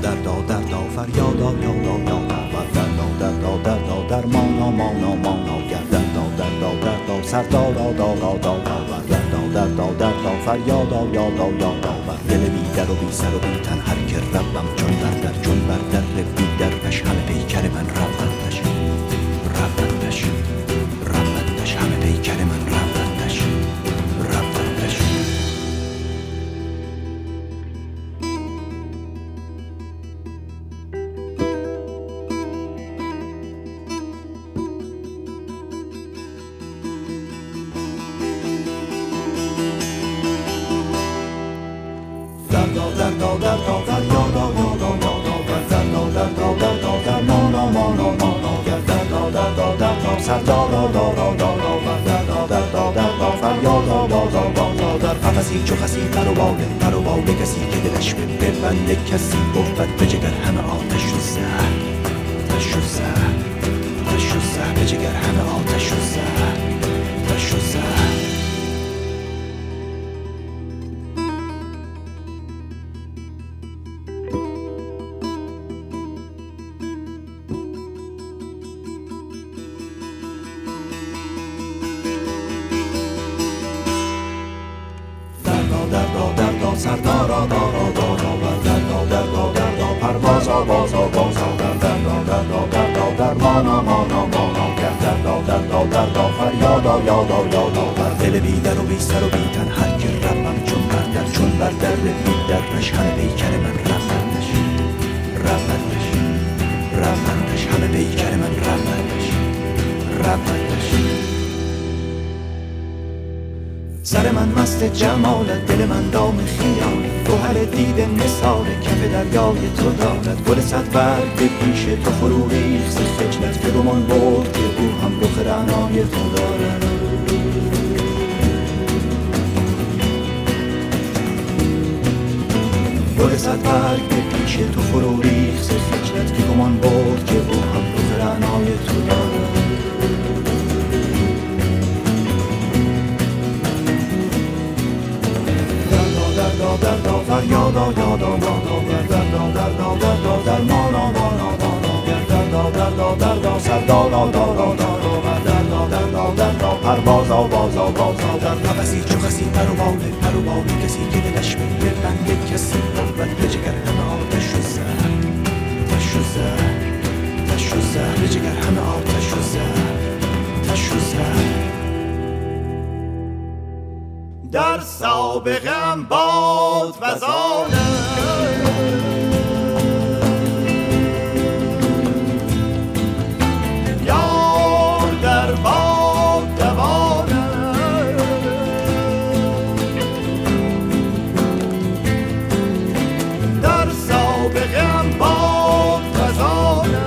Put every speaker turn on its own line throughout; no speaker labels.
دردا دردا فریادا یادا یادا و دردا دردا دردا درمانا مانا مانا گر دردا دردا دردا سردارا دارا دارا و دردا دردا دردا فریادا یادا یادا و دل بی در و بی سر و بی تن هر که ربم چون در چون بر در بی درش همه پیکر من ربندش ربندش ربندش همه پیکر من ربندش ربندش. دردا دردا دردا فریادا یادا یادا و دردا دردا دردا درمانا مانا مانا گر دردا دردا دردا سردارا دارا دارا و دردا دردا دردا فریادا یادا یادا در قفسی چو خسی پر و بال کسی که دلش ببنده کسی بود به جگر همه آتش و زهر آتش و زهر آتش و زهر به جگر همه آتش و زهر آتش و زهر. سردارا دارا دارا و دردا دردا دردا پروازا بازا بازا دردا دردا دردا درمانا مانا مانا گر دردا دردا دردا فریادا یادا یادا بر دل بی در و بی سر و بی تن هر که ربم چون بر در چون بر در بی درش همه پیکر من ربندش ربندش ربندش همه پیکر من ربندش ربندش. سر من مست جمالت دل من دام خیالت گوهر دیده مثال کف دریای تو دارد گل صد برگ پیش تو فرو ریخت خجلت که گمان برد که او هم رخ رعنای تو دارد گل صد برگ پیش تو فرو ریخت خجلت که گمان برد که او هم رخ رعنای تو دارد. دردا فریادا یادا یادا دردا دردا دردا درمانا مانا مانا دردا دردا دردا سردارا دارا دارا و دردا دردا دردا پروازا بازا بازا در قفسی چو خسی پر و بال کسی که دلش ببنده کسی بود به جگر همه آتش و زهر آتش و زهر آتش و زهر به جگر همه آتش و زهر آتش و زهر. در سابقم باد وزانه یار در باد دوانه در سابقم باد وزانه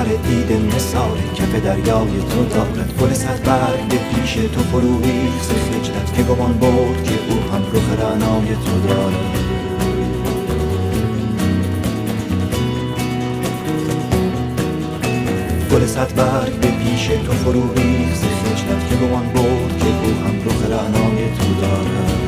دیده مثال کف دریای تو دارد. گل صد برگ به پیش تو فرو ریخت ز خجلت که گمان برد که او هم رخ رعنای تو دارد. گل صد برگ به پیش تو فرو ریخت ز خجلت که گمان برد که او هم رخ رعنای تو دارد.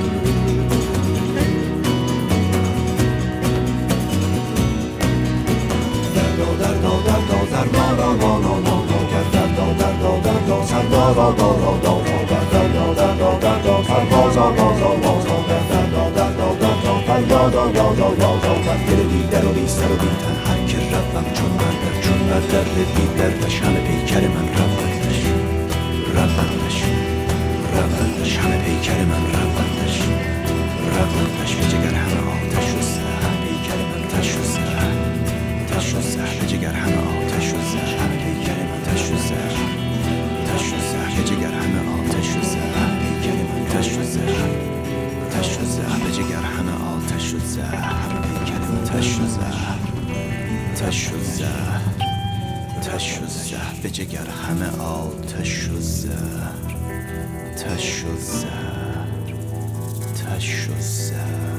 در و بی سر و بی تن هر که روم چون مردم چون مردر بی دردش همه پیکر من روندش همه پیکر من روندش به جگر همه آتش و زهر پیکر من تش و زهر به جگر همه آتش و زهر همه پیکر من تش و زهر به جگر همه آتش و زهر پیکر من تش و زهر به جگر همه آتش و زهر همه پیکر من تش و زهر به جگر همه آتش و زهر تش و زهر